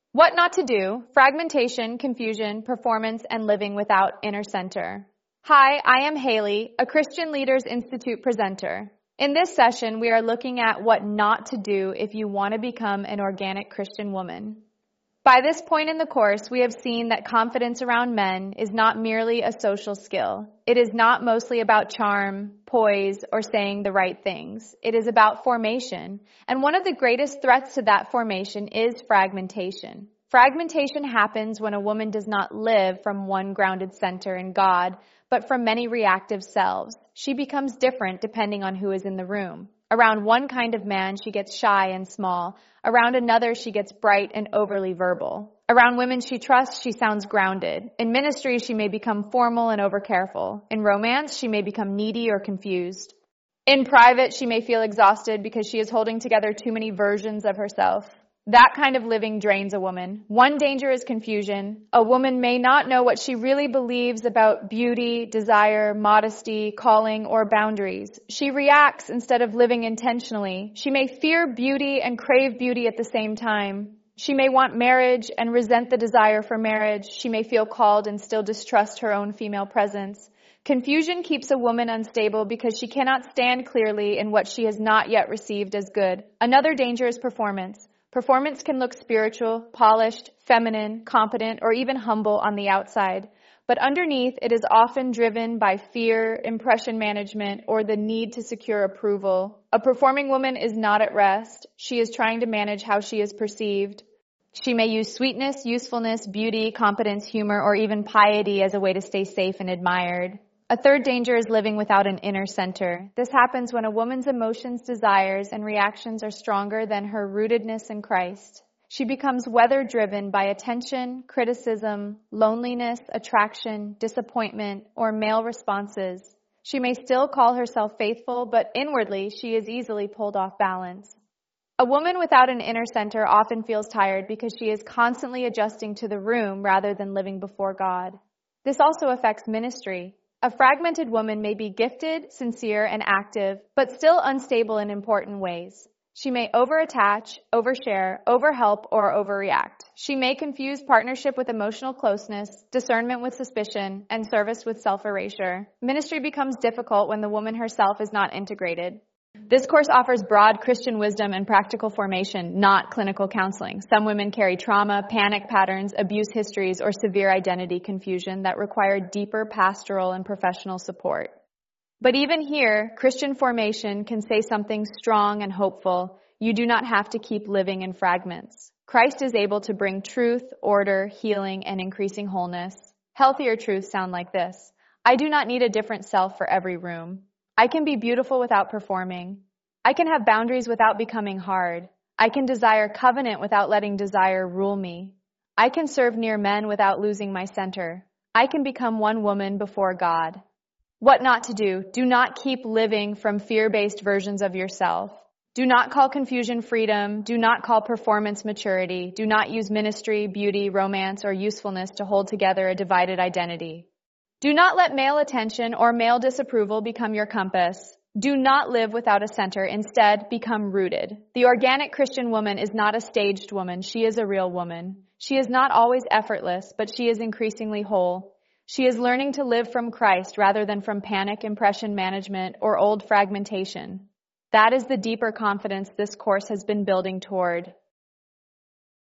What not to do, fragmentation, confusion, performance, and living without inner center. Hi, I am Haley, a Christian Leaders Institute presenter. In this session, we are looking at what not to do if you want to become an organic Christian woman. By this point in the course, we have seen that confidence around men is not merely a social skill. It is not mostly about charm, poise, or saying the right things. It is about formation. And one of the greatest threats to that formation is fragmentation. Fragmentation happens when a woman does not live from one grounded center in God, but from many reactive selves. She becomes different depending on who is in the room. Around one kind of man, she gets shy and small. Around another, she gets bright and overly verbal. Around women she trusts, she sounds grounded. In ministry, she may become formal and overcareful. In romance, she may become needy or confused. In private, she may feel exhausted because she is holding together too many versions of herself. That kind of living drains a woman. One danger is confusion. A woman may not know what she really believes about beauty, desire, modesty, calling, or boundaries. She reacts instead of living intentionally. She may fear beauty and crave beauty at the same time. She may want marriage and resent the desire for marriage. She may feel called and still distrust her own female presence. Confusion keeps a woman unstable because she cannot stand clearly in what she has not yet received as good. Another danger is performance. Performance can look spiritual, polished, feminine, competent, or even humble on the outside. But underneath, it is often driven by fear, impression management, or the need to secure approval. A performing woman is not at rest. She is trying to manage how she is perceived. She may use sweetness, usefulness, beauty, competence, humor, or even piety as a way to stay safe and admired. A third danger is living without an inner center. This happens when a woman's emotions, desires, and reactions are stronger than her rootedness in Christ. She becomes weather-driven by attention, criticism, loneliness, attraction, disappointment, or male responses. She may still call herself faithful, but inwardly she is easily pulled off balance. A woman without an inner center often feels tired because she is constantly adjusting to the room rather than living before God. This also affects ministry. A fragmented woman may be gifted, sincere, and active, but still unstable in important ways. She may overattach, overshare, overhelp, or overreact. She may confuse partnership with emotional closeness, discernment with suspicion, and service with self-erasure. Ministry becomes difficult when the woman herself is not integrated. This course offers broad Christian wisdom and practical formation, not clinical counseling. Some women carry trauma, panic patterns, abuse histories, or severe identity confusion that require deeper pastoral and professional support. But even here, Christian formation can say something strong and hopeful. You do not have to keep living in fragments. Christ is able to bring truth, order, healing, and increasing wholeness. Healthier truths sound like this. I do not need a different self for every room. I can be beautiful without performing. I can have boundaries without becoming hard. I can desire covenant without letting desire rule me. I can serve near men without losing my center. I can become one woman before God. What not to do? Do not keep living from fear-based versions of yourself. Do not call confusion freedom. Do not call performance maturity. Do not use ministry, beauty, romance, or usefulness to hold together a divided identity. Do not let male attention or male disapproval become your compass. Do not live without a center. Instead, become rooted. The organic Christian woman is not a staged woman. She is a real woman. She is not always effortless, but she is increasingly whole. She is learning to live from Christ rather than from panic, impression management, or old fragmentation. That is the deeper confidence this course has been building toward.